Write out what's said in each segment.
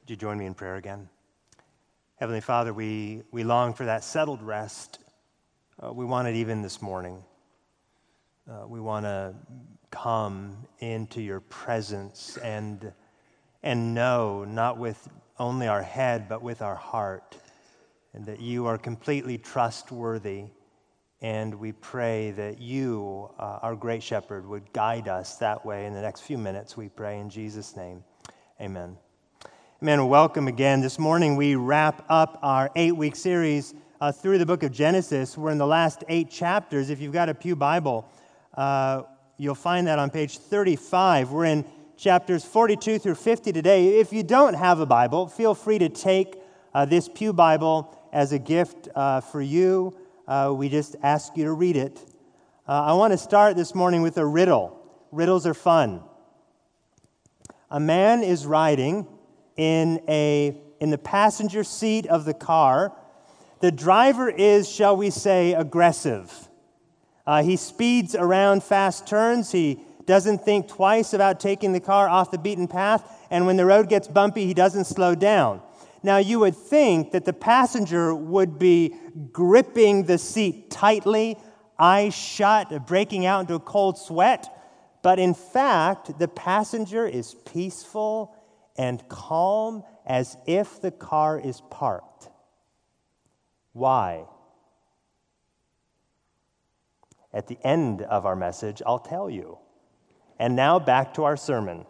Would you join me in prayer again? Heavenly Father, we long for that settled rest. We want it even this morning. We want to come into your presence and know, not with only our head, but with our heart, and that you are completely trustworthy. And we pray that you, our great shepherd, would guide us that way in the next few minutes, we pray in Jesus' name. Amen. Amen. Welcome again. This morning we wrap up our 8-week series through the book of Genesis. We're in the last 8 chapters. If you've got a Pew Bible, you'll find that on page 35. We're in chapters 42 through 50 today. If you don't have a Bible, feel free to take this Pew Bible as a gift for you. We just ask you to read it. I want to start this morning with a riddle. Riddles are fun. A man is riding in the passenger seat of the car. The driver is, shall we say, aggressive. He speeds around fast turns. He doesn't think twice about taking the car off the beaten path. And when the road gets bumpy, he doesn't slow down. Now, you would think that the passenger would be gripping the seat tightly, eyes shut, breaking out into a cold sweat. But in fact, the passenger is peaceful and calm as if the car is parked. Why? At the end of our message, I'll tell you. And now back to our sermon.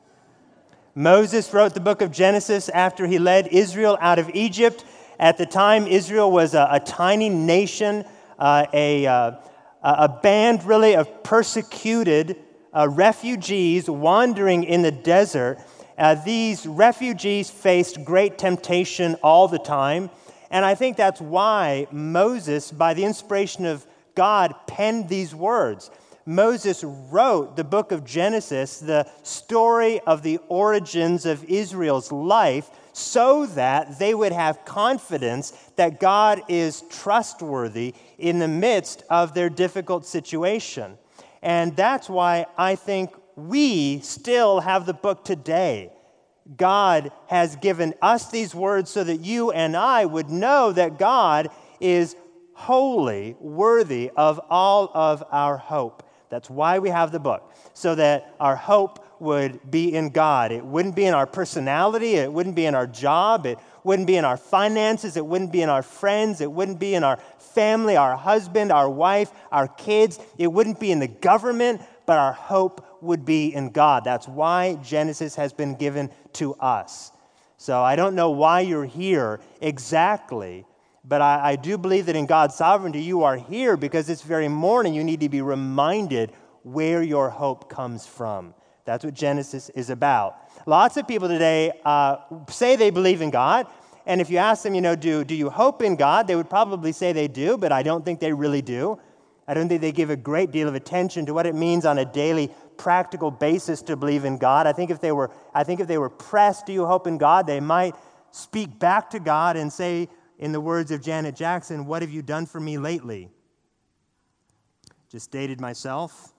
Moses wrote the book of Genesis after he led Israel out of Egypt. At the time, Israel was a tiny nation, a band really of persecuted refugees wandering in the desert. These refugees faced great temptation all the time. And I think that's why Moses, by the inspiration of God, penned these words. Moses wrote the book of Genesis, the story of the origins of Israel's life, so that they would have confidence that God is trustworthy in the midst of their difficult situation. And that's why I think we still have the book today. God has given us these words so that you and I would know that God is wholly worthy of all of our hope. That's why we have the book, so that our hope would be in God. It wouldn't be in our personality. It wouldn't be in our job. It wouldn't be in our finances. It wouldn't be in our friends. It wouldn't be in our family, our husband, our wife, our kids. It wouldn't be in the government, but our hope would be in God. That's why Genesis has been given to us. So I don't know why you're here exactly, but I do believe that in God's sovereignty, you are here because this very morning you need to be reminded where your hope comes from. That's what Genesis is about. Lots of people today say they believe in God, and if you ask them, do you hope in God? They would probably say they do, but I don't think they really do. I don't think they give a great deal of attention to what it means on a daily, practical basis to believe in God. I think if they were pressed, do you hope in God? They might speak back to God and say, in the words of Janet Jackson, what have you done for me lately? Just dated myself.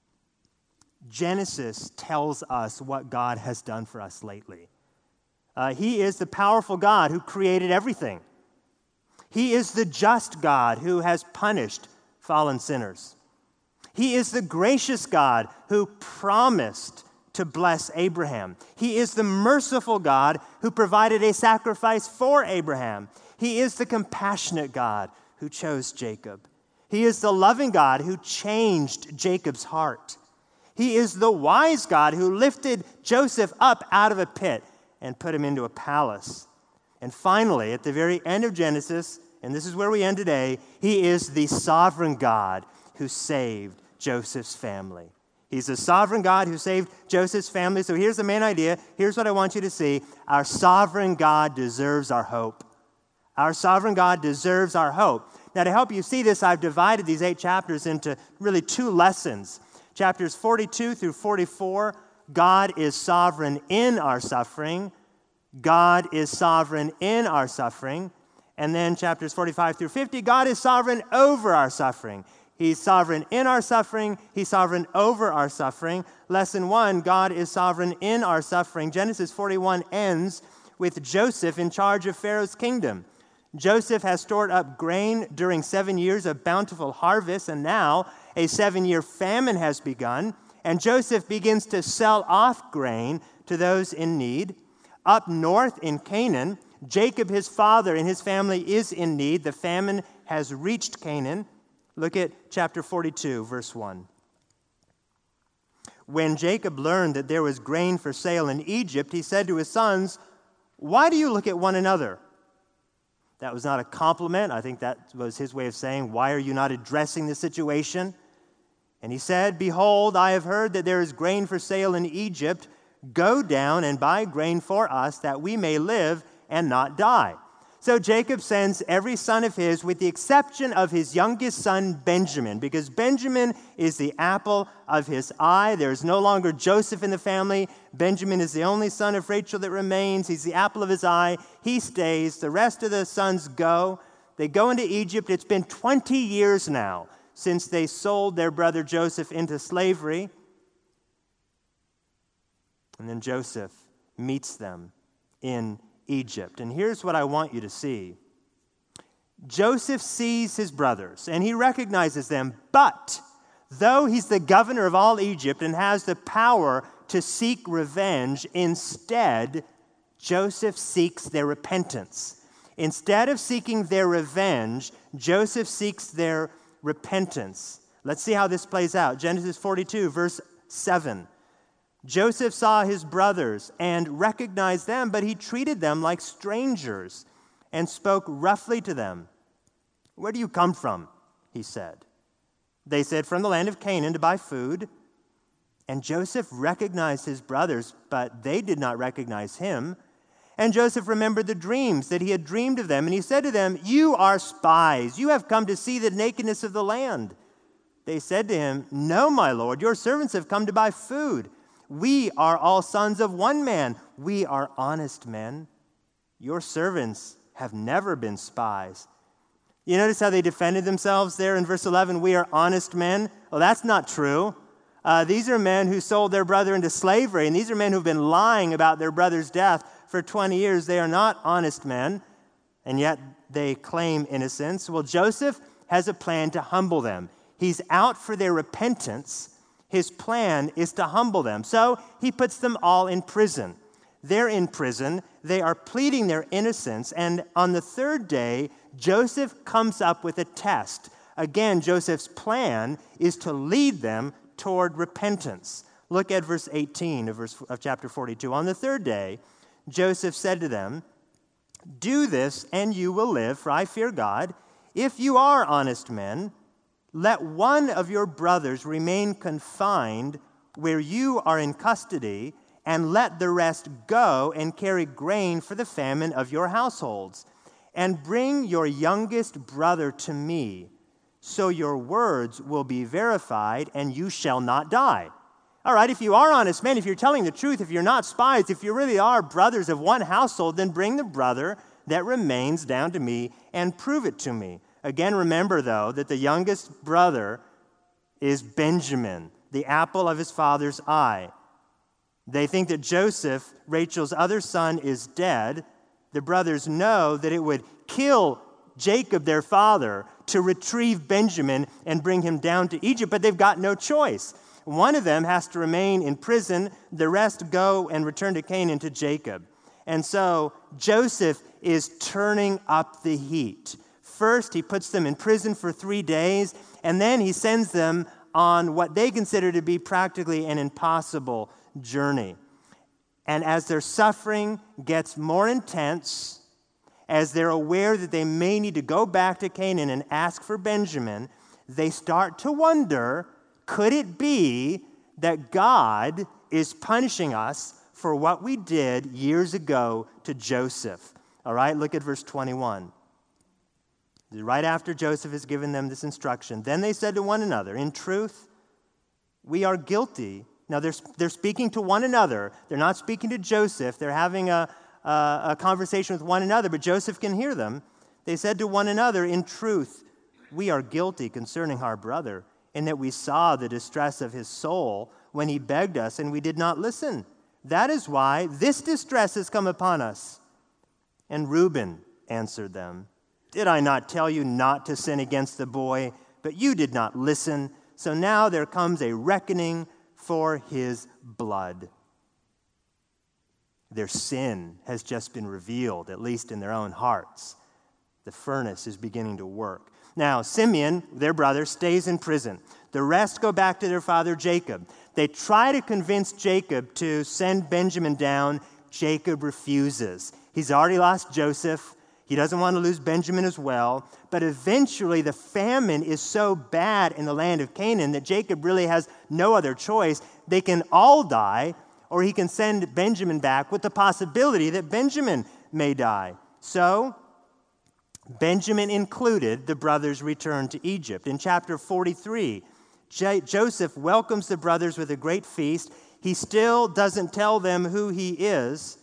Genesis tells us what God has done for us lately. He is the powerful God who created everything. He is the just God who has punished fallen sinners. He is the gracious God who promised to bless Abraham. He is the merciful God who provided a sacrifice for Abraham. He is the compassionate God who chose Jacob. He is the loving God who changed Jacob's heart. He is the wise God who lifted Joseph up out of a pit and put him into a palace. And finally, at the very end of Genesis, and this is where we end today, he is the sovereign God who saved Joseph's family. He's the sovereign God who saved Joseph's family. So here's the main idea. Here's what I want you to see. Our sovereign God deserves our hope. Our sovereign God deserves our hope. Now, to help you see this, I've divided these 8 chapters into really 2 lessons. Chapters 42 through 44, God is sovereign in our suffering. God is sovereign in our suffering. And then chapters 45 through 50, God is sovereign over our suffering. He's sovereign in our suffering. He's sovereign over our suffering. Lesson 1, God is sovereign in our suffering. Genesis 41 ends with Joseph in charge of Pharaoh's kingdom. Joseph has stored up grain during 7 years of bountiful harvest, and now a 7-year famine has begun, and Joseph begins to sell off grain to those in need. Up north in Canaan, Jacob, his father, and his family is in need. The famine has reached Canaan. Look at chapter 42, verse 1. When Jacob learned that there was grain for sale in Egypt, he said to his sons, "Why do you look at one another?" That was not a compliment. I think that was his way of saying, "Why are you not addressing the situation?" And he said, "Behold, I have heard that there is grain for sale in Egypt. Go down and buy grain for us, that we may live and not die." So Jacob sends every son of his, with the exception of his youngest son, Benjamin, because Benjamin is the apple of his eye. There is no longer Joseph in the family. Benjamin is the only son of Rachel that remains. He's the apple of his eye. He stays. The rest of the sons go. They go into Egypt. It's been 20 years now since they sold their brother Joseph into slavery. And then Joseph meets them in Egypt. And here's what I want you to see. Joseph sees his brothers and he recognizes them, but though he's the governor of all Egypt and has the power to seek revenge, instead, Joseph seeks their repentance. Instead of seeking their revenge, Joseph seeks their repentance. Let's see how this plays out. Genesis 42, verse 7. Joseph saw his brothers and recognized them, but he treated them like strangers and spoke roughly to them. "Where do you come from?" he said. They said, "From the land of Canaan to buy food." And Joseph recognized his brothers, but they did not recognize him. And Joseph remembered the dreams that he had dreamed of them, and he said to them, "You are spies. You have come to see the nakedness of the land." They said to him, "No, my lord, your servants have come to buy food. We are all sons of one man. We are honest men. Your servants have never been spies." You notice how they defended themselves there in verse 11? "We are honest men." Well, that's not true. These are men who sold their brother into slavery, and these are men who've been lying about their brother's death for 20 years. They are not honest men, and yet they claim innocence. Well, Joseph has a plan to humble them. He's out for their repentance. His plan is to humble them. So he puts them all in prison. They're in prison. They are pleading their innocence. And on the third day, Joseph comes up with a test. Again, Joseph's plan is to lead them toward repentance. Look at verse 18 of chapter 42. On the third day, Joseph said to them, "Do this, and you will live, for I fear God. If you are honest men, let one of your brothers remain confined where you are in custody, and let the rest go and carry grain for the famine of your households. And bring your youngest brother to me, so your words will be verified, and you shall not die." All right, if you are honest men, if you're telling the truth, if you're not spies, if you really are brothers of one household, then bring the brother that remains down to me and prove it to me. Again, remember, though, that the youngest brother is Benjamin, the apple of his father's eye. They think that Joseph, Rachel's other son, is dead. The brothers know that it would kill Jacob, their father, to retrieve Benjamin and bring him down to Egypt, but they've got no choice. One of them has to remain in prison. The rest go and return to Canaan to Jacob. And so Joseph is turning up the heat. First, he puts them in prison for 3 days, and then he sends them on what they consider to be practically an impossible journey. And as their suffering gets more intense, as they're aware that they may need to go back to Canaan and ask for Benjamin, they start to wonder, could it be that God is punishing us for what we did years ago to Joseph? All right, look at verse 21. Right after Joseph has given them this instruction, then they said to one another, "In truth, we are guilty." Now, they're speaking to one another. They're not speaking to Joseph. They're having a conversation with one another, but Joseph can hear them. They said to one another, "In truth, we are guilty concerning our brother, in that we saw the distress of his soul when he begged us, and we did not listen. That is why this distress has come upon us. And Reuben answered them, "Did I not tell you not to sin against the boy? But you did not listen. So now there comes a reckoning for his blood." Their sin has just been revealed, at least in their own hearts. The furnace is beginning to work. Now, Simeon, their brother, stays in prison. The rest go back to their father Jacob. They try to convince Jacob to send Benjamin down. Jacob refuses. He's already lost Joseph. He doesn't want to lose Benjamin as well. But eventually, the famine is so bad in the land of Canaan that Jacob really has no other choice. They can all die, or he can send Benjamin back with the possibility that Benjamin may die. So, Benjamin included, the brothers return to Egypt. In chapter 43, Joseph welcomes the brothers with a great feast. He still doesn't tell them who he is,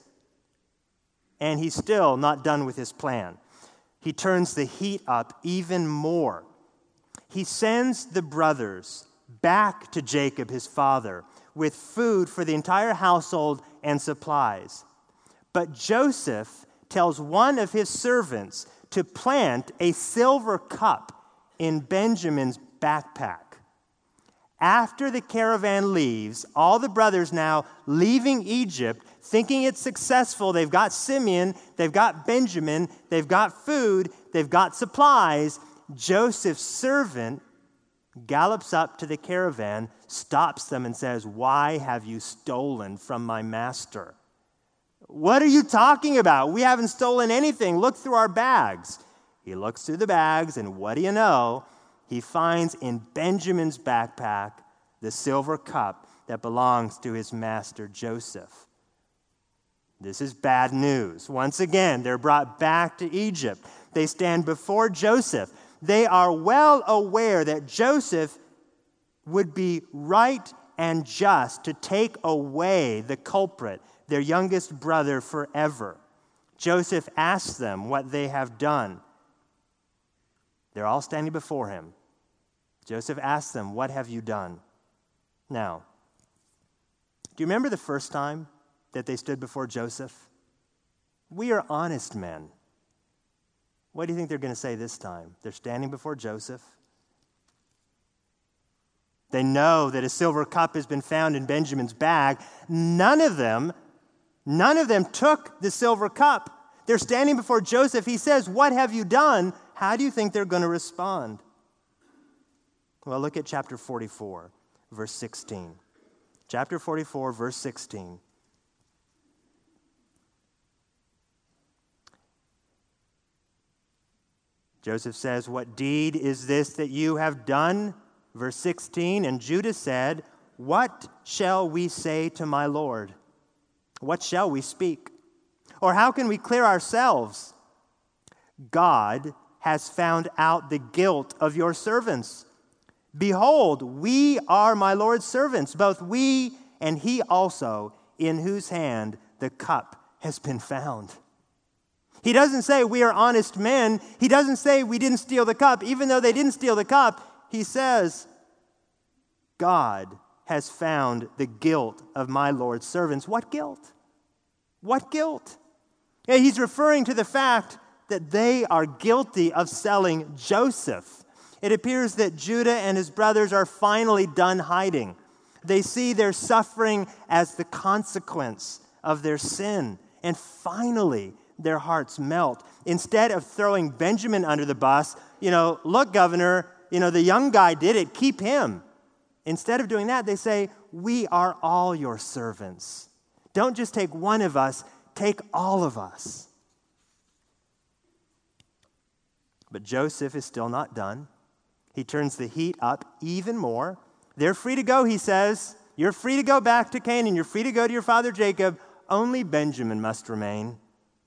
and he's still not done with his plan. He turns the heat up even more. He sends the brothers back to Jacob, his father, with food for the entire household and supplies. But Joseph tells one of his servants to plant a silver cup in Benjamin's backpack. After the caravan leaves, all the brothers now leaving Egypt, thinking it's successful. They've got Simeon, they've got Benjamin, they've got food, they've got supplies. Joseph's servant gallops up to the caravan, stops them, and says, "Why have you stolen from my master?" "What are you talking about? We haven't stolen anything. Look through our bags." He looks through the bags, and what do you know? He finds in Benjamin's backpack the silver cup that belongs to his master Joseph. This is bad news. Once again, they're brought back to Egypt. They stand before Joseph. They are well aware that Joseph would be right and just to take away the culprit, their youngest brother, forever. Joseph asks them what they have done. They're all standing before him. Joseph asks them, "What have you done?" Now, do you remember the first time that they stood before Joseph? "We are honest men." What do you think they're going to say this time? They're standing before Joseph. They know that a silver cup has been found in Benjamin's bag. None of them took the silver cup. They're standing before Joseph. He says, "What have you done?" How do you think they're going to respond? Well, look at chapter 44, verse 16. Chapter 44, verse 16. Joseph says, "What deed is this that you have done?" Verse 16, and Judah said, "What shall we say to my Lord? What shall we speak? Or how can we clear ourselves? God has found out the guilt of your servants. Behold, we are my Lord's servants, both we and he also, in whose hand the cup has been found." He doesn't say we are honest men. He doesn't say we didn't steal the cup. Even though they didn't steal the cup, he says, God has found the guilt of my Lord's servants. What guilt? What guilt? Yeah, he's referring to the fact that they are guilty of selling Joseph. It appears that Judah and his brothers are finally done hiding. They see their suffering as the consequence of their sin. And finally, their hearts melt. Instead of throwing Benjamin under the bus, "Look, governor, the young guy did it, keep him." Instead of doing that, they say, "We are all your servants. Don't just take one of us, take all of us." But Joseph is still not done. He turns the heat up even more. They're free to go, he says. "You're free to go back to Canaan. You're free to go to your father Jacob. Only Benjamin must remain."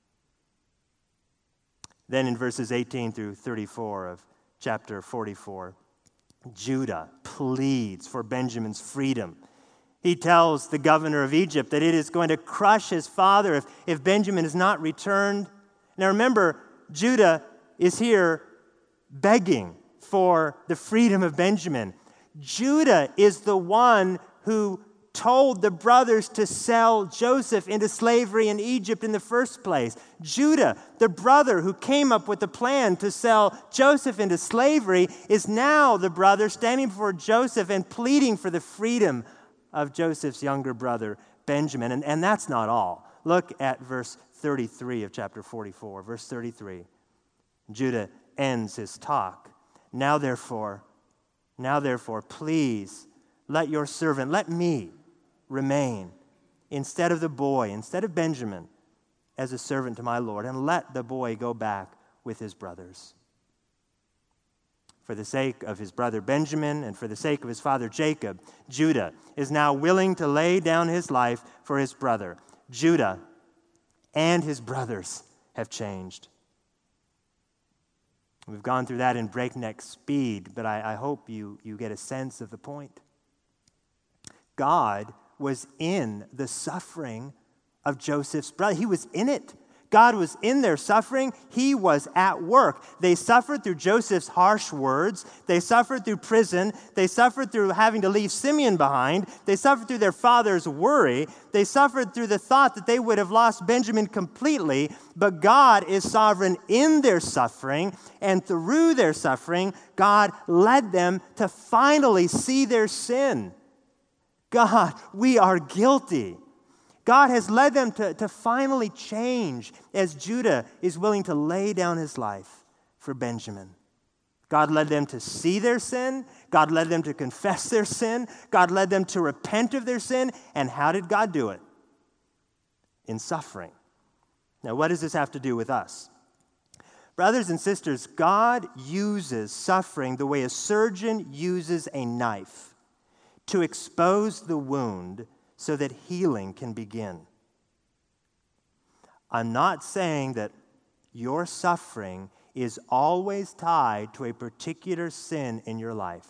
Then in verses 18 through 34 of chapter 44, Judah pleads for Benjamin's freedom. He tells the governor of Egypt that it is going to crush his father if Benjamin is not returned. Now remember, Judah is here begging for the freedom of Benjamin. Judah is the one who told the brothers to sell Joseph into slavery in Egypt in the first place. Judah, the brother who came up with the plan to sell Joseph into slavery, is now the brother standing before Joseph and pleading for the freedom of Joseph's younger brother, Benjamin. And that's not all. Look at verse 33 of chapter 44. Verse 33. Judah ends his talk. Now therefore, please let your servant, let me remain instead of the boy, instead of Benjamin, as a servant to my Lord, and let the boy go back with his brothers. For the sake of his brother Benjamin and for the sake of his father Jacob, Judah is now willing to lay down his life for his brother. Judah and his brothers have changed. We've gone through that in breakneck speed, but I hope you get a sense of the point. God was in the suffering of Joseph's brother. He was in it. God was in their suffering. He was at work. They suffered through Joseph's harsh words. They suffered through prison. They suffered through having to leave Simeon behind. They suffered through their father's worry. They suffered through the thought that they would have lost Benjamin completely. But God is sovereign in their suffering, and through their suffering, God led them to finally see their sin. God, we are guilty. God has led them to finally change as Judah is willing to lay down his life for Benjamin. God led them to see their sin. God led them to confess their sin. God led them to repent of their sin. And how did God do it? In suffering. Now, what does this have to do with us? Brothers and sisters, God uses suffering the way a surgeon uses a knife to expose the wound so that healing can begin. I'm not saying that your suffering is always tied to a particular sin in your life,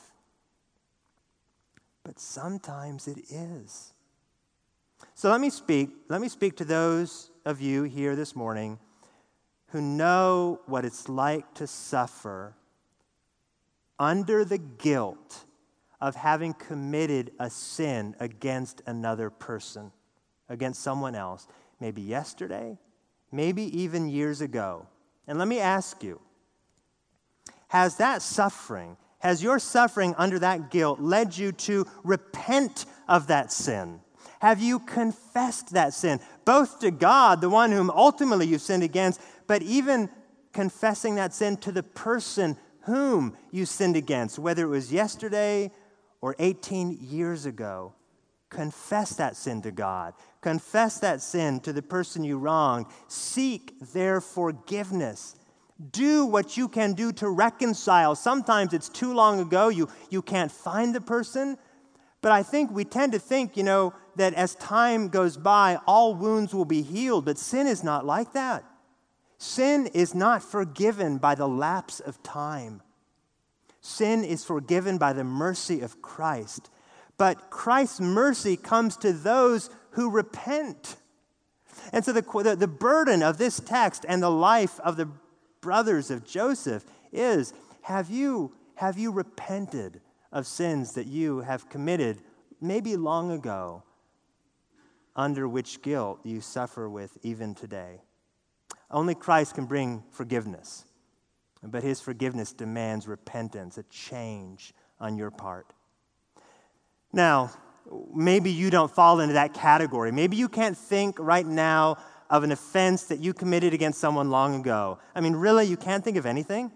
but sometimes it is. So let me speak to those of you here this morning who know what it's like to suffer under the guilt of having committed a sin against another person, against someone else, maybe yesterday, maybe even years ago. And let me ask you, has your suffering under that guilt led you to repent of that sin? Have you confessed that sin, both to God, the one whom ultimately you sinned against, but even confessing that sin to the person whom you sinned against, whether it was yesterday or 18 years ago? Confess that sin to God. Confess that sin to the person you wronged. Seek their forgiveness. Do what you can do to reconcile. Sometimes it's too long ago. You can't find the person. But I think we tend to think, that as time goes by, all wounds will be healed. But sin is not like that. Sin is not forgiven by the lapse of time. Sin is forgiven by the mercy of Christ. But Christ's mercy comes to those who repent. And so the burden of this text and the life of the brothers of Joseph is, have you repented of sins that you have committed maybe long ago, under which guilt you suffer with even today? Only Christ can bring forgiveness. But his forgiveness demands repentance, a change on your part. Now, maybe you don't fall into that category. Maybe you can't think right now of an offense that you committed against someone long ago. Really, you can't think of anything?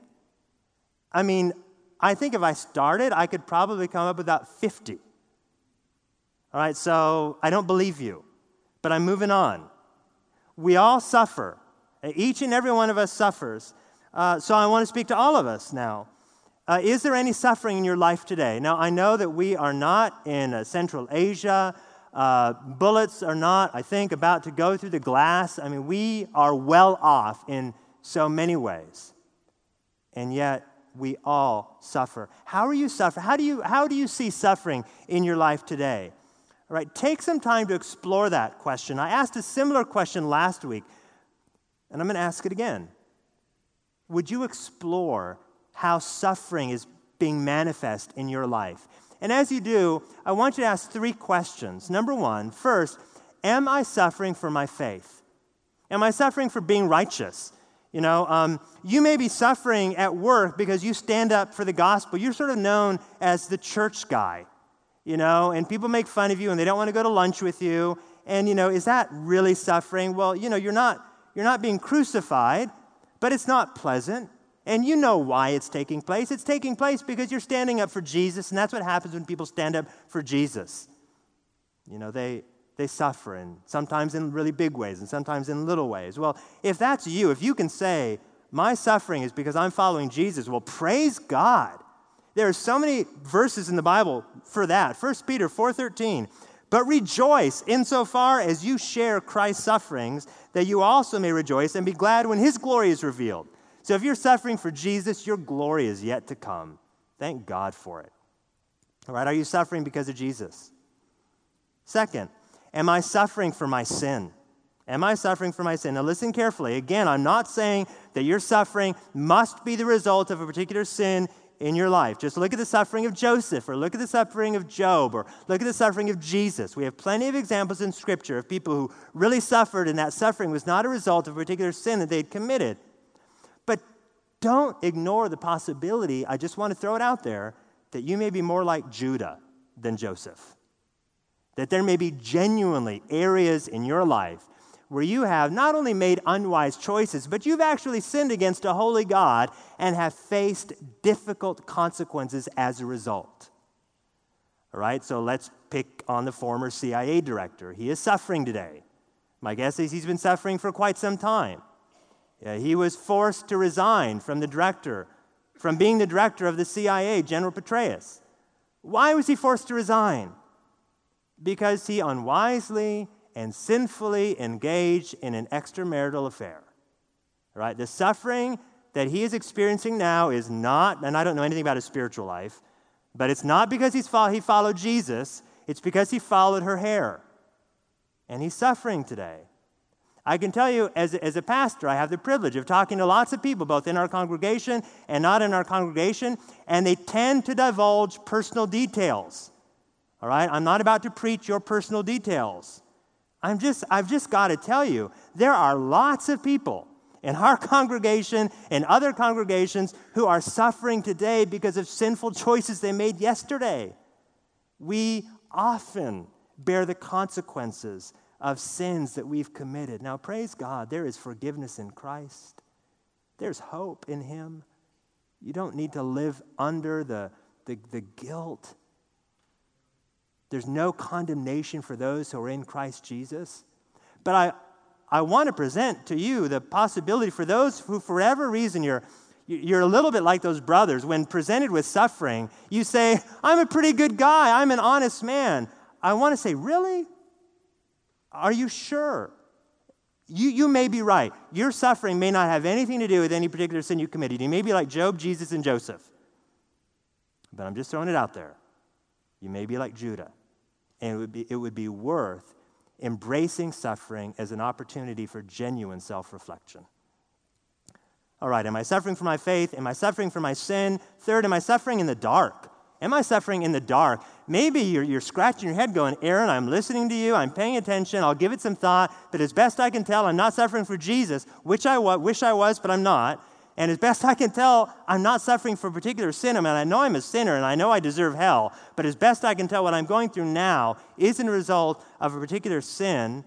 I think if I started, I could probably come up with about 50. All right, so I don't believe you, but I'm moving on. We all suffer. Each and every one of us suffers. So I want to speak to all of us now. Is there any suffering in your life today? Now, I know that we are not in Central Asia. Bullets are not, I think, about to go through the glass. We are well off in so many ways. And yet, we all suffer. How are you suffering? How do you see suffering in your life today? All right, take some time to explore that question. I asked a similar question last week, and I'm going to ask it again. Would you explore how suffering is being manifest in your life? And as you do, I want you to ask 3 questions. Number 1, first, am I suffering for my faith? Am I suffering for being righteous? You may be suffering at work because you stand up for the gospel. You're sort of known as the church guy, and people make fun of you and they don't want to go to lunch with you. And, is that really suffering? Well, you're not being crucified, but it's not pleasant. And you know why it's taking place. It's taking place because you're standing up for Jesus, and that's what happens when people stand up for Jesus. They suffer, and sometimes in really big ways, and sometimes in little ways. Well, if that's you, if you can say, my suffering is because I'm following Jesus, well, praise God. There are so many verses in the Bible for that. 1 Peter 4:13, but rejoice insofar as you share Christ's sufferings, that you also may rejoice and be glad when his glory is revealed. So if you're suffering for Jesus, your glory is yet to come. Thank God for it. All right, are you suffering because of Jesus? Second, am I suffering for my sin? Am I suffering for my sin? Now listen carefully. Again, I'm not saying that your suffering must be the result of a particular sin in your life. Just look at the suffering of Joseph, or look at the suffering of Job, or look at the suffering of Jesus. We have plenty of examples in Scripture of people who really suffered, and that suffering was not a result of a particular sin that they'd committed. But don't ignore the possibility, I just want to throw it out there, that you may be more like Judah than Joseph. That there may be genuinely areas in your life where you have not only made unwise choices, but you've actually sinned against a holy God and have faced difficult consequences as a result. All right, so let's pick on the former CIA director. He is suffering today. My guess is he's been suffering for quite some time. He was forced to resign from being the director of the CIA, General Petraeus. Why was he forced to resign? Because he unwisely and sinfully engaged in an extramarital affair. All right, the suffering that he is experiencing now is not, and I don't know anything about his spiritual life, but it's not because he followed Jesus, it's because he followed her hair. And he's suffering today. I can tell you, as a pastor, I have the privilege of talking to lots of people, both in our congregation and not in our congregation, and they tend to divulge personal details. All right? I'm not about to preach your personal details. I've just got to tell you, there are lots of people in our congregation and other congregations who are suffering today because of sinful choices they made yesterday. We often bear the consequences of sins that we've committed. Now, praise God, there is forgiveness in Christ. There's hope in him. You don't need to live under the guilt. There's no condemnation for those who are in Christ Jesus. But I want to present to you the possibility for those who, for whatever reason, you're a little bit like those brothers. When presented with suffering, you say, I'm a pretty good guy. I'm an honest man. I want to say, really? Are you sure? You may be right. Your suffering may not have anything to do with any particular sin you committed. You may be like Job, Jesus, and Joseph. But I'm just throwing it out there. You may be like Judah. And it would be worth embracing suffering as an opportunity for genuine self-reflection. All right, am I suffering for my faith? Am I suffering for my sin? Third, am I suffering in the dark? Am I suffering in the dark? Maybe you're scratching your head going, Aaron, I'm listening to you, I'm paying attention, I'll give it some thought, but as best I can tell, I'm not suffering for Jesus, which I wish I was, but I'm not. And as best I can tell, I'm not suffering for a particular sin. I mean, I know I'm a sinner and I know I deserve hell, but as best I can tell, what I'm going through now isn't a result of a particular sin.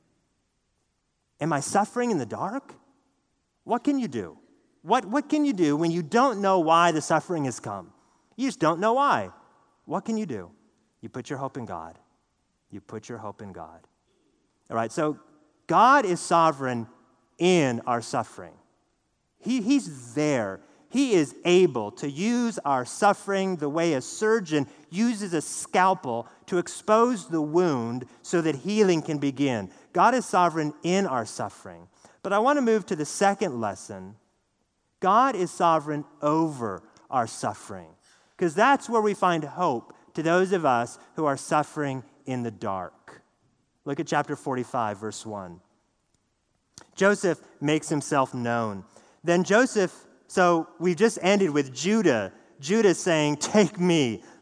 Am I suffering in the dark? What can you do? What can you do when you don't know why the suffering has come? You just don't know why. What can you do? You put your hope in God. You put your hope in God. All right, so God is sovereign in our suffering. He's there. He is able to use our suffering the way a surgeon uses a scalpel to expose the wound so that healing can begin. God is sovereign in our suffering. But I want to move to the second lesson. God is sovereign over our suffering, because that's where we find hope to those of us who are suffering in the dark. Look at chapter 45, verse 1. Joseph makes himself known. Then Joseph, so we've just ended with Judah. Judah saying, take me,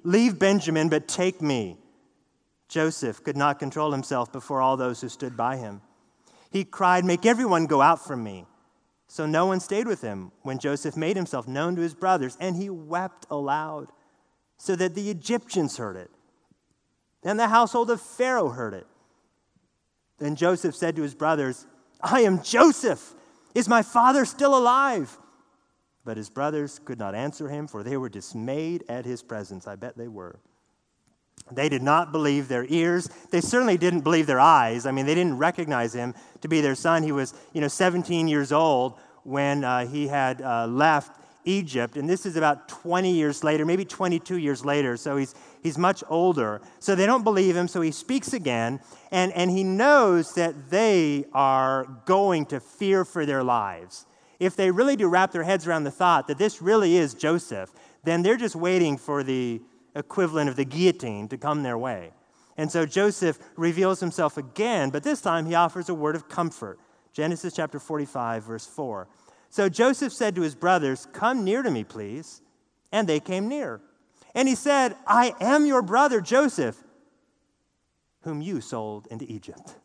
Leave Benjamin, but take me." Joseph could not control himself before all those who stood by him. He cried, "Make everyone go out from me." So no one stayed with him when Joseph made himself known to his brothers, and he wept aloud, so that the Egyptians heard it, and the household of Pharaoh heard it. Then Joseph said to his brothers, "I am Joseph. Is my father still alive?" But his brothers could not answer him, for they were dismayed at his presence. I bet they were. They did not believe their ears. They certainly didn't believe their eyes. I mean, they didn't recognize him to be their son. He was, 17 years old when he had left Egypt. And this is about 20 years later, maybe 22 years later. So he's much older. So they don't believe him. So he speaks again. And he knows that they are going to fear for their lives. If they really do wrap their heads around the thought that this really is Joseph, then they're just waiting for the equivalent of the guillotine to come their way. And so Joseph reveals himself again, but this time he offers a word of comfort. Genesis chapter 45, verse 4. So Joseph said to his brothers, "Come near to me, please." And they came near. And he said, "I am your brother Joseph, whom you sold into Egypt.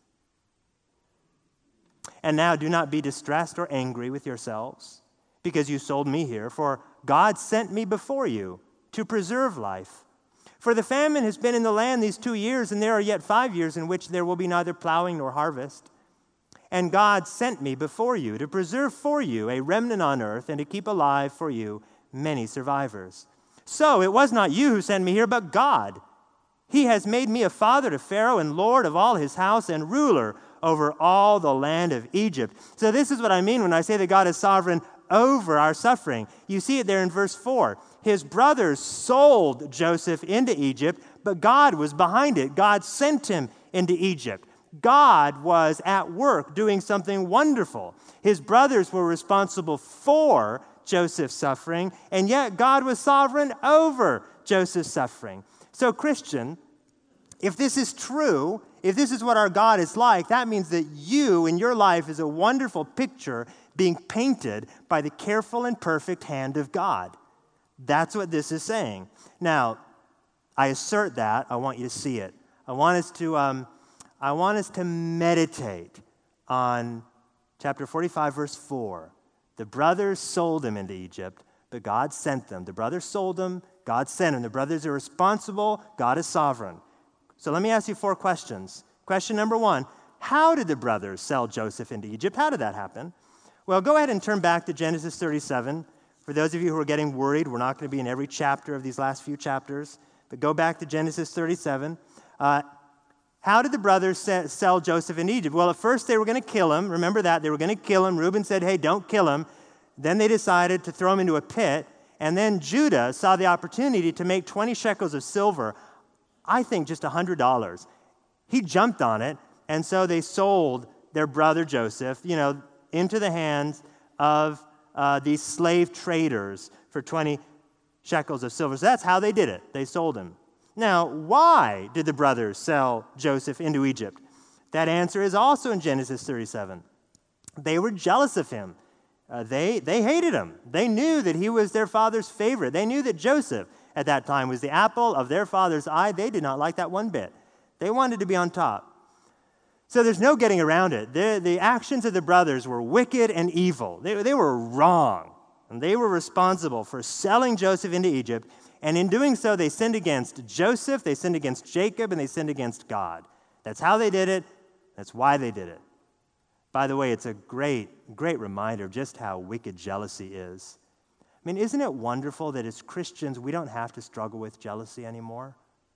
And now do not be distressed or angry with yourselves, because you sold me here, for God sent me before you to preserve life. For the famine has been in the land these 2 years, and there are yet 5 years in which there will be neither plowing nor harvest. And God sent me before you to preserve for you a remnant on earth and to keep alive for you many survivors. So it was not you who sent me here, but God. He has made me a father to Pharaoh and lord of all his house and ruler over all the land of Egypt." So this is what I mean when I say that God is sovereign over our suffering. You see it there in verse 4. His brothers sold Joseph into Egypt, but God was behind it. God sent him into Egypt. God was at work doing something wonderful. His brothers were responsible for Joseph's suffering, and yet God was sovereign over Joseph's suffering. So, Christian, if this is true, if this is what our God is like, that means that you in your life is a wonderful picture being painted by the careful and perfect hand of God. That's what this is saying. Now, I assert that. I want you to see it. I want us to meditate on chapter 45, verse 4. The brothers sold him into Egypt, but God sent them. The brothers sold him, God sent him. The brothers are responsible, God is sovereign. So let me ask you 4 questions. Question number 1, how did the brothers sell Joseph into Egypt? How did that happen? Well, go ahead and turn back to Genesis 37. For those of you who are getting worried, we're not going to be in every chapter of these last few chapters, but go back to Genesis 37. How did the brothers sell Joseph in Egypt? Well, at first they were going to kill him. Remember that. They were going to kill him. Reuben said, "Hey, don't kill him." Then they decided to throw him into a pit. And then Judah saw the opportunity to make 20 shekels of silver, I think just $100. He jumped on it, and so they sold their brother Joseph, into the hands of these slave traders for 20 shekels of silver. So that's how they did it. They sold him. Now, why did the brothers sell Joseph into Egypt? That answer is also in Genesis 37. They were jealous of him. They hated him. They knew that he was their father's favorite. They knew that Joseph at that time was the apple of their father's eye. They did not like that one bit. They wanted to be on top. So there's no getting around it. The actions of the brothers were wicked and evil. They were wrong. And they were responsible for selling Joseph into Egypt. And in doing so, they sinned against Joseph, they sinned against Jacob, and they sinned against God. That's how they did it. That's why they did it. By the way, it's a great, great reminder of just how wicked jealousy is. I mean, isn't it wonderful that as Christians, we don't have to struggle with jealousy anymore?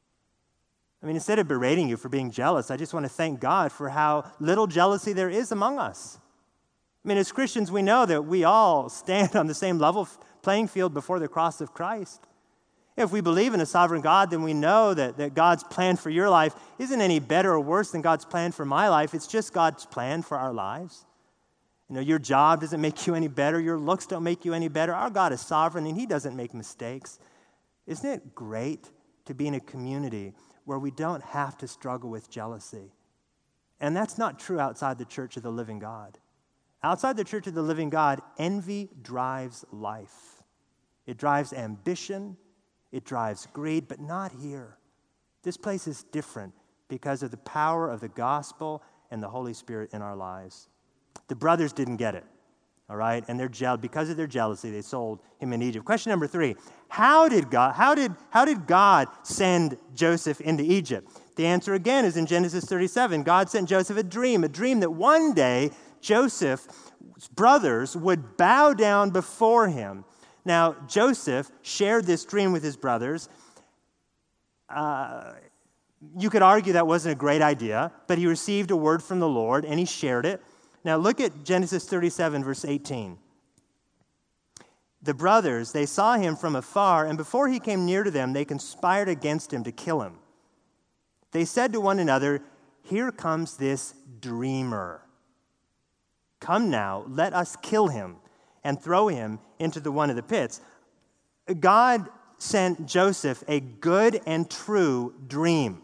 I mean, instead of berating you for being jealous, I just want to thank God for how little jealousy there is among us. I mean, as Christians, we know that we all stand on the same level playing field before the cross of Christ. If we believe in a sovereign God, then we know that God's plan for your life isn't any better or worse than God's plan for my life. It's just God's plan for our lives. Your job doesn't make you any better. Your looks don't make you any better. Our God is sovereign, and he doesn't make mistakes. Isn't it great to be in a community where we don't have to struggle with jealousy? And that's not true outside the church of the living God. Outside the church of the living God, envy drives life. It drives ambition. It drives greed, but not here. This place is different because of the power of the gospel and the Holy Spirit in our lives. The brothers didn't get it, all right? And because of their jealousy, they sold him in Egypt. Question number 3, how did God send Joseph into Egypt? The answer again is in Genesis 37. God sent Joseph a dream that one day Joseph's brothers would bow down before him. Now, Joseph shared this dream with his brothers. You could argue that wasn't a great idea, but he received a word from the Lord and he shared it. Now look at Genesis 37, verse 18. The brothers, they saw him from afar, and before he came near to them, they conspired against him to kill him. They said to one another, "Here comes this dreamer. Come now, let us kill him and throw him into one of the pits." God sent Joseph a good and true dream.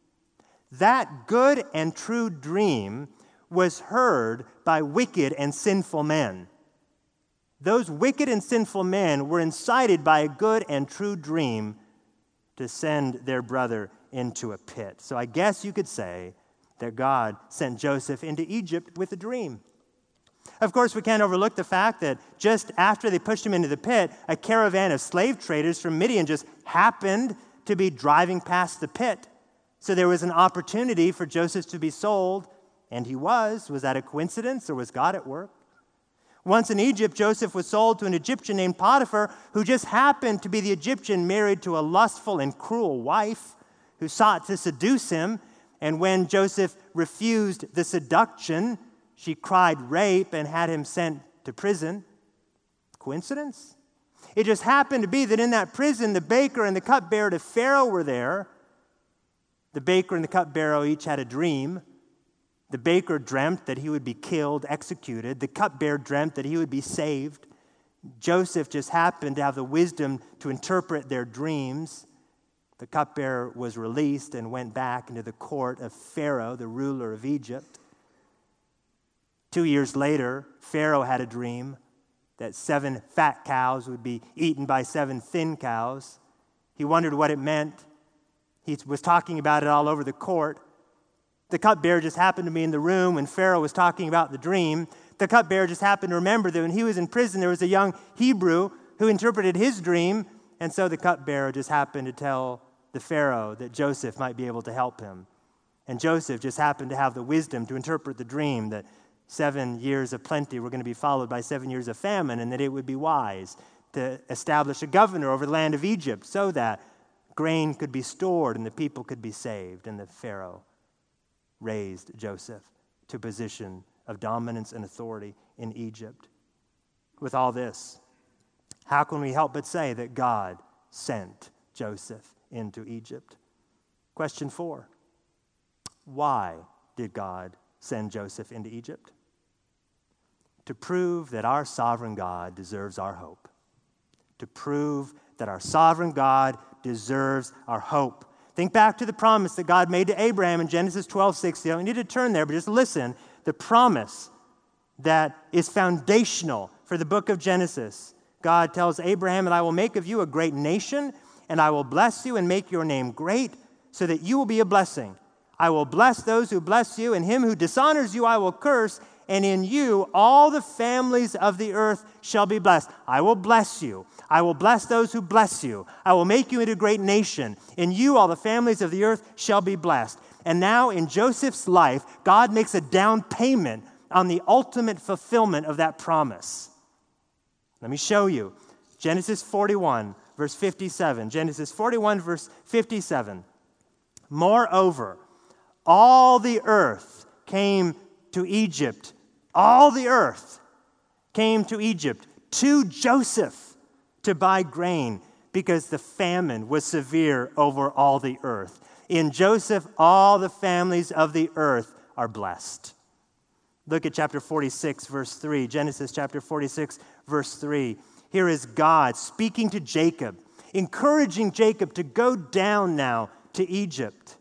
That good and true dream was heard by wicked and sinful men. Those wicked and sinful men were incited by a good and true dream to send their brother into a pit. So I guess you could say that God sent Joseph into Egypt with a dream. Of course, we can't overlook the fact that just after they pushed him into the pit, a caravan of slave traders from Midian just happened to be driving past the pit. So there was an opportunity for Joseph to be sold, and he was. Was that a coincidence, or was God at work? Once in Egypt, Joseph was sold to an Egyptian named Potiphar, who just happened to be the Egyptian married to a lustful and cruel wife who sought to seduce him. And when Joseph refused the seduction, she cried rape and had him sent to prison. Coincidence? It just happened to be that in that prison, the baker and the cupbearer to Pharaoh were there. The baker and the cupbearer each had a dream. The baker dreamt that he would be killed, executed. The cupbearer dreamt that he would be saved. Joseph just happened to have the wisdom to interpret their dreams. The cupbearer was released and went back into the court of Pharaoh, the ruler of Egypt. 2 years later, Pharaoh had a dream that 7 fat cows would be eaten by 7 thin cows. He wondered what it meant. He was talking about it all over the court. The cupbearer just happened to be in the room when Pharaoh was talking about the dream. The cupbearer just happened to remember that when he was in prison, there was a young Hebrew who interpreted his dream, and so the cupbearer just happened to tell the Pharaoh that Joseph might be able to help him. And Joseph just happened to have the wisdom to interpret the dream that 7 years of plenty were going to be followed by 7 years of famine, and that it would be wise to establish a governor over the land of Egypt so that grain could be stored and the people could be saved. And the Pharaoh raised Joseph to a position of dominance and authority in Egypt. With all this, how can we help but say that God sent Joseph into Egypt? Question 4, why did God send Joseph into Egypt? To prove that our sovereign God deserves our hope. To prove that our sovereign God deserves our hope. Think back to the promise that God made to Abraham in Genesis 12:6. You don't need to turn there, but just listen. The promise that is foundational for the book of Genesis. God tells Abraham, "And I will make of you a great nation, and I will bless you and make your name great, so that you will be a blessing. I will bless those who bless you, and him who dishonors you I will curse, and in you all the families of the earth shall be blessed." I will bless you. I will bless those who bless you. I will make you into a great nation. In you all the families of the earth shall be blessed. And now in Joseph's life, God makes a down payment on the ultimate fulfillment of that promise. Let me show you. Genesis 41, verse 57. Genesis 41, verse 57. "Moreover, all the earth came to Egypt." All the earth came to Egypt, to Joseph, to buy grain, because the famine was severe over all the earth. In Joseph, all the families of the earth are blessed. Look at chapter 46, verse 3. Genesis chapter 46, verse 3. Here is God speaking to Jacob, encouraging Jacob to go down now to Egypt.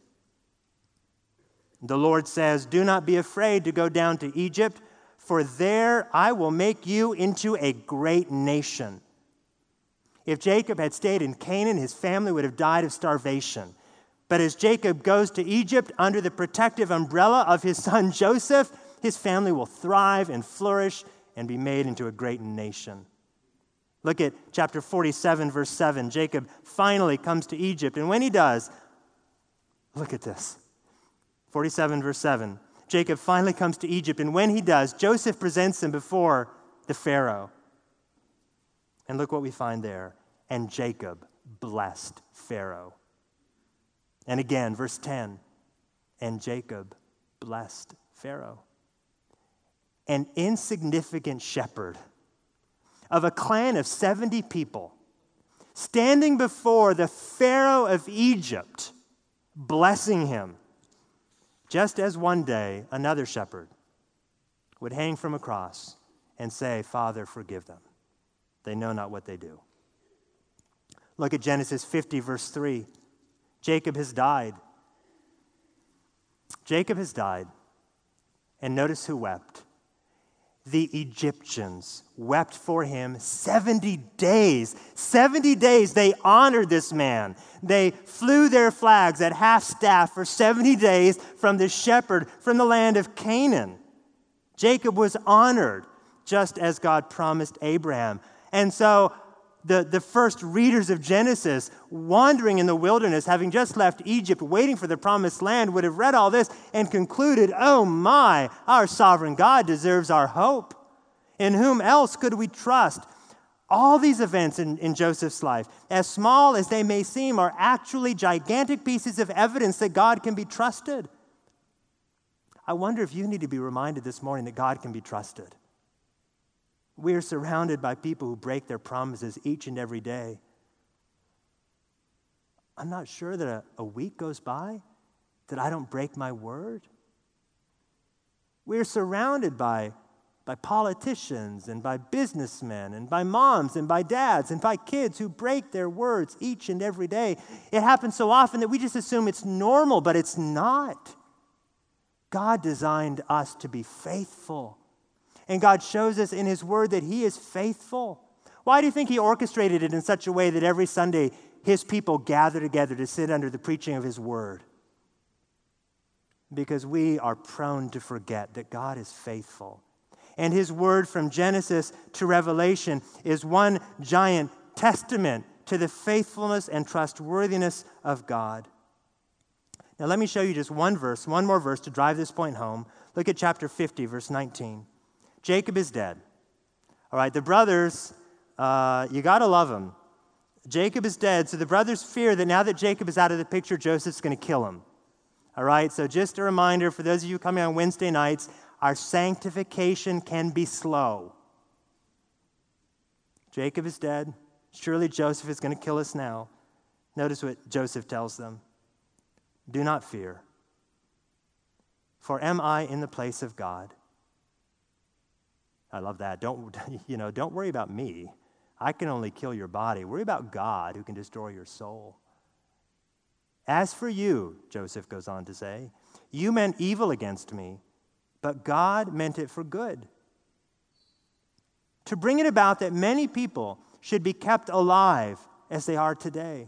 The Lord says, "Do not be afraid to go down to Egypt, for there I will make you into a great nation. If Jacob had stayed in Canaan, his family would have died of starvation. But as Jacob goes to Egypt under the protective umbrella of his son Joseph, his family will thrive and flourish and be made into a great nation. Look at chapter 47, verse 7. Jacob finally comes to Egypt, and when he does, look at this. 47, verse 7. Jacob finally comes to Egypt, and when he does, Joseph presents him before the Pharaoh. And look what we find there. And Jacob blessed Pharaoh. And again, verse 10. And Jacob blessed Pharaoh. An insignificant shepherd of a clan of 70 people standing before the Pharaoh of Egypt, blessing him, just as one day another shepherd would hang from a cross and say, Father, forgive them. They know not what they do. Look at Genesis 50, verse 3. Jacob has died. Jacob has died. And notice who wept. The Egyptians wept for him 70 days. 70 days they honored this man. They flew their flags at half-staff for 70 days from the shepherd from the land of Canaan. Jacob was honored, just as God promised Abraham. And so the first readers of Genesis, wandering in the wilderness, having just left Egypt, waiting for the promised land, would have read all this and concluded, oh my, our sovereign God deserves our hope. In whom else could we trust? All these events in Joseph's life, as small as they may seem, are actually gigantic pieces of evidence that God can be trusted. I wonder if you need to be reminded this morning that God can be trusted. We are surrounded by people who break their promises each and every day. I'm not sure that a week goes by that I don't break my word. We're surrounded by politicians and by businessmen and by moms and by dads and by kids who break their words each and every day. It happens so often that we just assume it's normal, but it's not. God designed us to be faithful. And God shows us in His Word that He is faithful. Why do you think He orchestrated it in such a way that every Sunday His people gather together to sit under the preaching of His Word? Because we are prone to forget that God is faithful. And His Word from Genesis to Revelation is one giant testament to the faithfulness and trustworthiness of God. Now let me show you just one more verse to drive this point home. Look at chapter 50, verse 19. Jacob is dead. All right, the brothers, you got to love them. Jacob is dead, so the brothers fear that now that Jacob is out of the picture, Joseph's going to kill him. All right, so just a reminder for those of you coming on Wednesday nights, our sanctification can be slow. Jacob is dead. Surely Joseph is going to kill us now. Notice what Joseph tells them. Do not fear, for am I in the place of God? I love that. Don't worry about me. I can only kill your body. Worry about God who can destroy your soul. As for you, Joseph goes on to say, you meant evil against me, but God meant it for good, to bring it about that many people should be kept alive as they are today.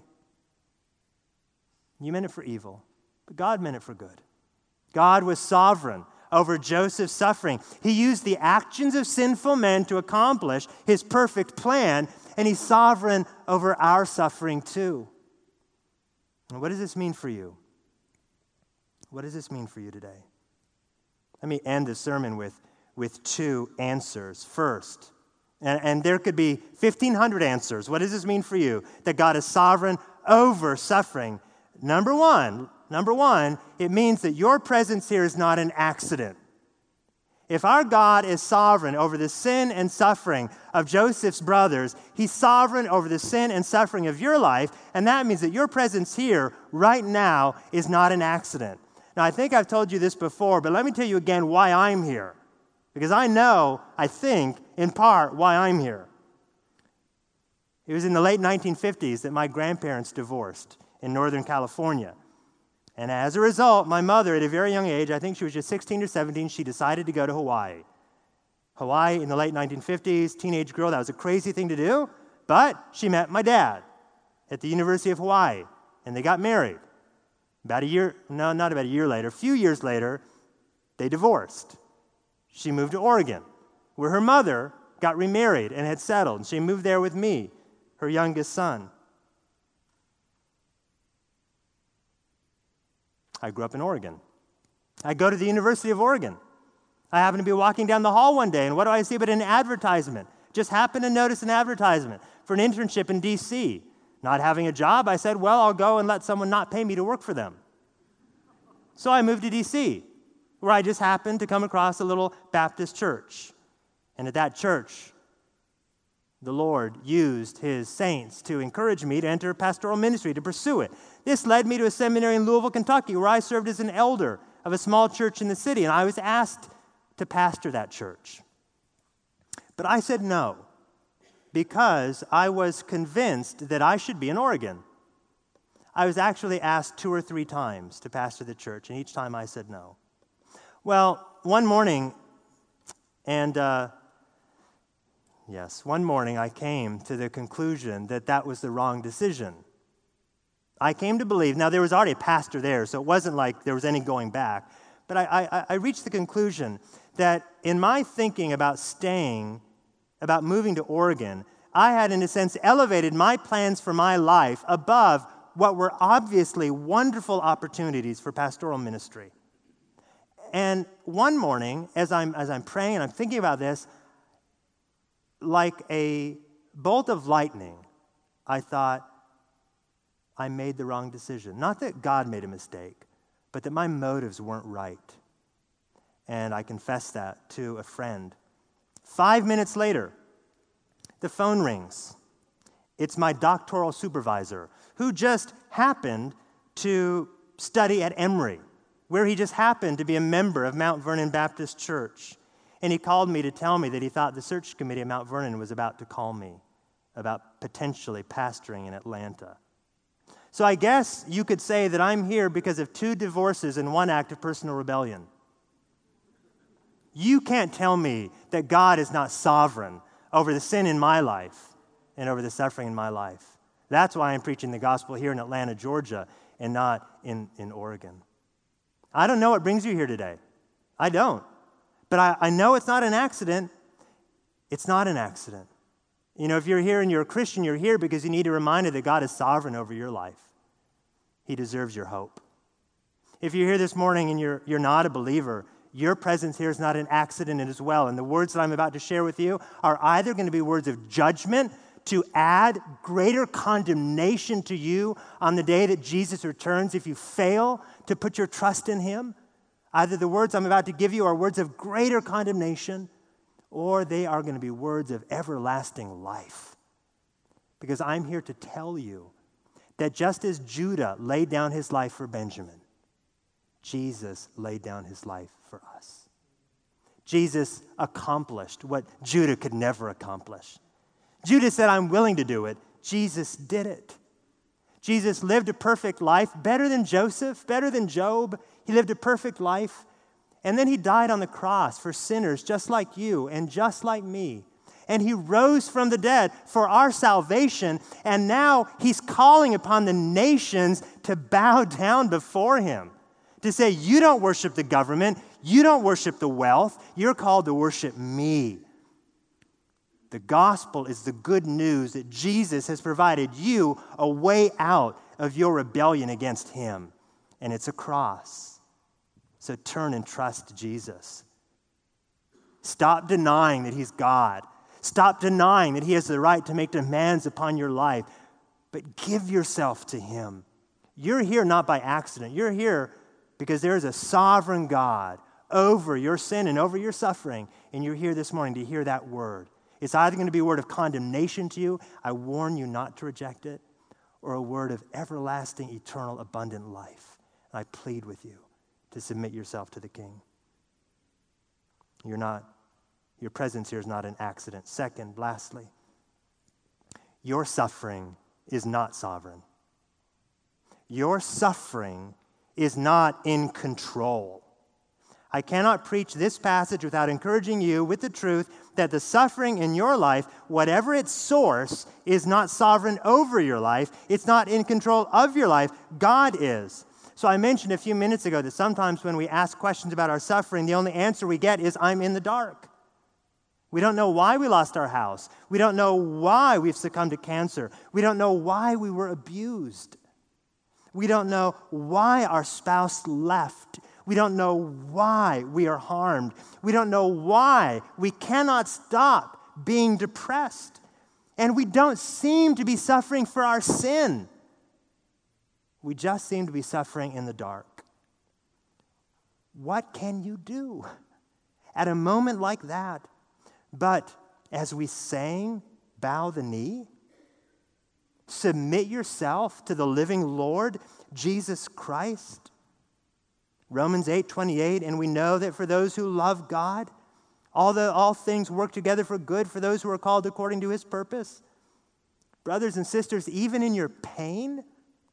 You meant it for evil, but God meant it for good. God was sovereign over Joseph's suffering. He used the actions of sinful men to accomplish His perfect plan, and He's sovereign over our suffering too. And what does this mean for you? What does this mean for you today? Let me end the sermon with two answers. First, and there could be 1,500 answers. What does this mean for you? That God is sovereign over suffering. Number one, it means that your presence here is not an accident. If our God is sovereign over the sin and suffering of Joseph's brothers, He's sovereign over the sin and suffering of your life, and that means that your presence here right now is not an accident. Now, I think I've told you this before, but let me tell you again why I'm here. Because I think, in part, why I'm here. It was in the late 1950s that my grandparents divorced in Northern California. And as a result, my mother, at a very young age, I think she was just 16 or 17, she decided to go to Hawaii. Hawaii in the late 1950s, teenage girl, that was a crazy thing to do, But she met my dad at the University of Hawaii, and they got married. A few years later, they divorced. She moved to Oregon, where her mother got remarried and had settled, and she moved there with me, her youngest son. I grew up in Oregon. I go to the University of Oregon. I happen to be walking down the hall one day, and what do I see but an advertisement? Just happened to notice an advertisement for an internship in D.C. Not having a job, I said, well, I'll go and let someone not pay me to work for them. So I moved to D.C., where I just happened to come across a little Baptist church. And at that church, the Lord used his saints to encourage me to enter pastoral ministry, to pursue it. This led me to a seminary in Louisville, Kentucky, where I served as an elder of a small church in the city, and I was asked to pastor that church. But I said no, because I was convinced that I should be in Oregon. I was actually asked 2 or 3 times to pastor the church, and each time I said no. Well, one morning I came to the conclusion that that was the wrong decision. I came to believe, now there was already a pastor there, so it wasn't like there was any going back, but I reached the conclusion that in my thinking about moving to Oregon, I had, in a sense, elevated my plans for my life above what were obviously wonderful opportunities for pastoral ministry. And one morning, as I'm praying and I'm thinking about this, like a bolt of lightning, I thought, I made the wrong decision. Not that God made a mistake, but that my motives weren't right. And I confessed that to a friend. 5 minutes later, the phone rings. It's my doctoral supervisor, who just happened to study at Emory, where he just happened to be a member of Mount Vernon Baptist Church. And he called me to tell me that he thought the search committee at Mount Vernon was about to call me about potentially pastoring in Atlanta. So I guess you could say that I'm here because of 2 divorces and 1 act of personal rebellion. You can't tell me that God is not sovereign over the sin in my life and over the suffering in my life. That's why I'm preaching the gospel here in Atlanta, Georgia, and not in Oregon. I don't know what brings you here today. I don't. But I know it's not an accident. It's not an accident. You know, if you're here and you're a Christian, you're here because you need a reminder that God is sovereign over your life. He deserves your hope. If you're here this morning and you're not a believer, your presence here is not an accident as well. And the words that I'm about to share with you are either going to be words of judgment to add greater condemnation to you on the day that Jesus returns if you fail to put your trust in him. Either the words I'm about to give you are words of greater condemnation, or they are going to be words of everlasting life. Because I'm here to tell you that just as Judah laid down his life for Benjamin, Jesus laid down his life for us. Jesus accomplished what Judah could never accomplish. Judah said, I'm willing to do it. Jesus did it. Jesus lived a perfect life, better than Joseph, better than Job. He lived a perfect life. And then he died on the cross for sinners just like you and just like me. And he rose from the dead for our salvation. And now he's calling upon the nations to bow down before him. To say, you don't worship the government. You don't worship the wealth. You're called to worship me. The gospel is the good news that Jesus has provided you a way out of your rebellion against him. And it's a cross. So turn and trust Jesus. Stop denying that he's God. Stop denying that he has the right to make demands upon your life. But give yourself to him. You're here not by accident. You're here because there is a sovereign God over your sin and over your suffering. And you're here this morning to hear that word. It's either going to be a word of condemnation to you, I warn you not to reject it, or a word of everlasting, eternal, abundant life. And I plead with you to submit yourself to the King. Your presence here is not an accident. Second, lastly, your suffering is not sovereign. Your suffering is not in control. I cannot preach this passage without encouraging you with the truth that the suffering in your life, whatever its source, is not sovereign over your life. It's not in control of your life. God is. So I mentioned a few minutes ago that sometimes when we ask questions about our suffering, the only answer we get is, I'm in the dark. We don't know why we lost our house. We don't know why we've succumbed to cancer. We don't know why we were abused. We don't know why our spouse left. We don't know why we are harmed. We don't know why we cannot stop being depressed. And we don't seem to be suffering for our sin. We just seem to be suffering in the dark. What can you do at a moment like that? But as we sang, bow the knee, submit yourself to the living Lord, Jesus Christ. Romans 8:28, and we know that for those who love God, all things work together for good for those who are called according to his purpose. Brothers and sisters, even in your pain,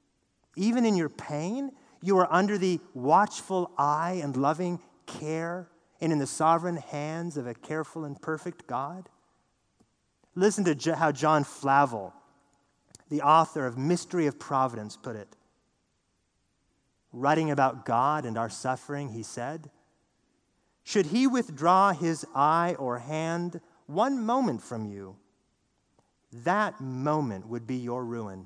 you are under the watchful eye and loving care and in the sovereign hands of a careful and perfect God. Listen to how John Flavel, the author of Mystery of Providence, put it. Writing about God and our suffering, he said, should he withdraw his eye or hand one moment from you, that moment would be your ruin.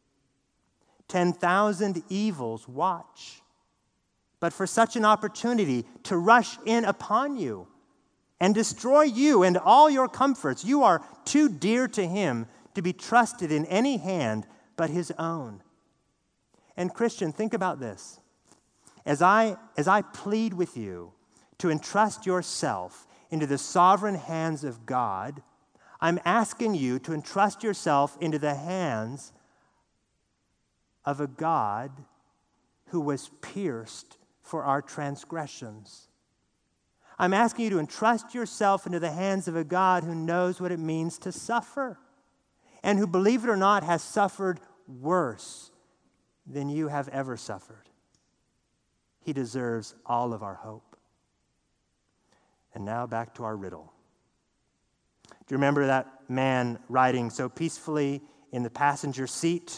10,000 evils watch, but for such an opportunity to rush in upon you and destroy you and all your comforts, you are too dear to him to be trusted in any hand but his own. And Christian, think about this. As I plead with you to entrust yourself into the sovereign hands of God, I'm asking you to entrust yourself into the hands of a God who was pierced for our transgressions. I'm asking you to entrust yourself into the hands of a God who knows what it means to suffer and who, believe it or not, has suffered worse than you have ever suffered. He deserves all of our hope. And now back to our riddle. Do you remember that man riding so peacefully in the passenger seat?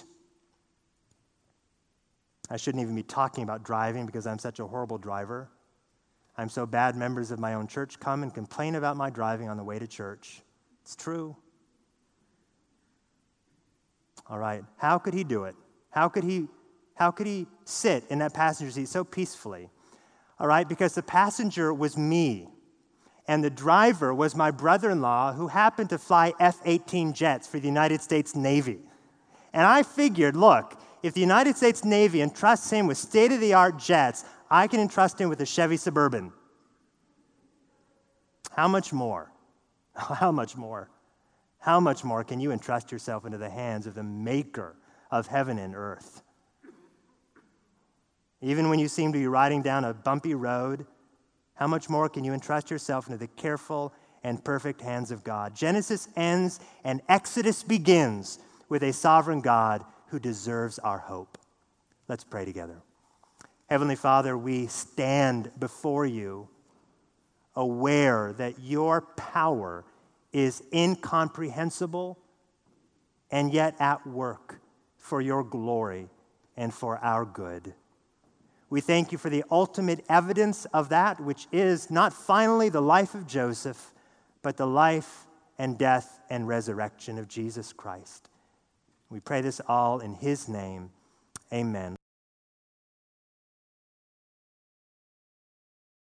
I shouldn't even be talking about driving because I'm such a horrible driver. I'm so bad members of my own church come and complain about my driving on the way to church. It's true. All right, how could he do it? How could he sit in that passenger seat so peacefully? All right, because the passenger was me, and the driver was my brother-in-law who happened to fly F-18 jets for the United States Navy. And I figured, look, if the United States Navy entrusts him with state-of-the-art jets, I can entrust him with a Chevy Suburban. How much more? How much more? How much more can you entrust yourself into the hands of the maker of heaven and earth? Even when you seem to be riding down a bumpy road, how much more can you entrust yourself into the careful and perfect hands of God? Genesis ends and Exodus begins with a sovereign God who deserves our hope. Let's pray together. Heavenly Father, we stand before you aware that your power is incomprehensible and yet at work for your glory and for our good. We thank you for the ultimate evidence of that, which is not finally the life of Joseph, but the life and death and resurrection of Jesus Christ. We pray this all in his name. Amen.